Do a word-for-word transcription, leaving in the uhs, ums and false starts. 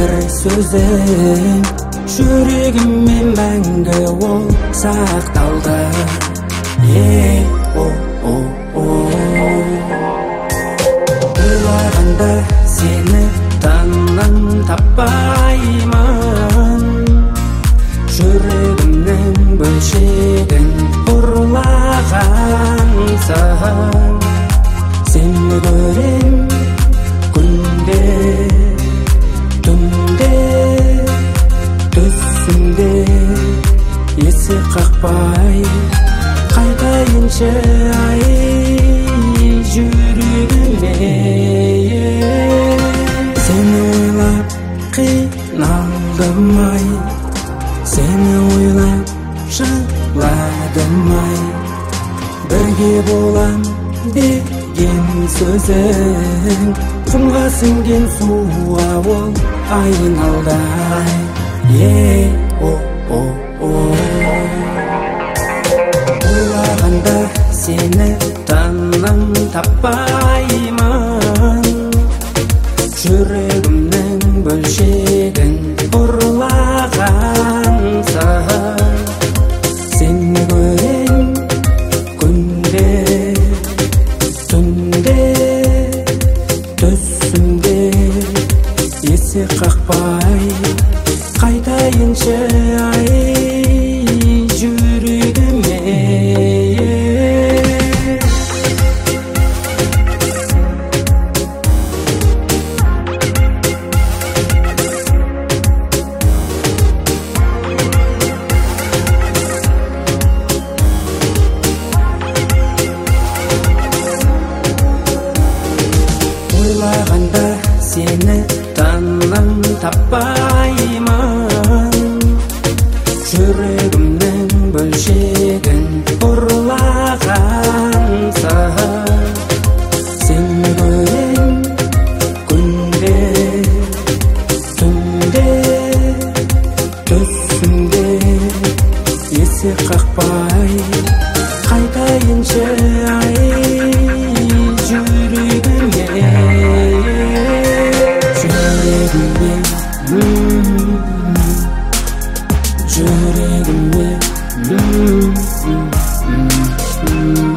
сөзің жүрегіммен мәңгі ол сақталды. Е, о, о, о. Ойлағанда сені таңнан таппаймын, жүрегімнің бөлшегін ұрлағансың. Сені көрем күнде, түнде, түсімде, есі қақпай қайтайыншы ай жүрегіме. Сені ойлап қиналдым ай, сені ойлап жыладым ай. Бірге болам деген сөзің құмға сіңген суға ол айналды ай. Е, о, о, о. Ойлағанда сені таңнан таппаймын, жүрегімнің бөлшегін ұрлағансың. Сені көрем күнде, түнде, түсімде, есі қақпай қайтайыншы ай жүрегіме. Ойлағанда сені таңнан таппаймын, жүрегімнің бөлшегін ұрлағансың. Сені көрем күнде, түнде, түсімде, есі қақпай қайтайыншы ай жүрегіме. Жүрегіме, жүрегіме,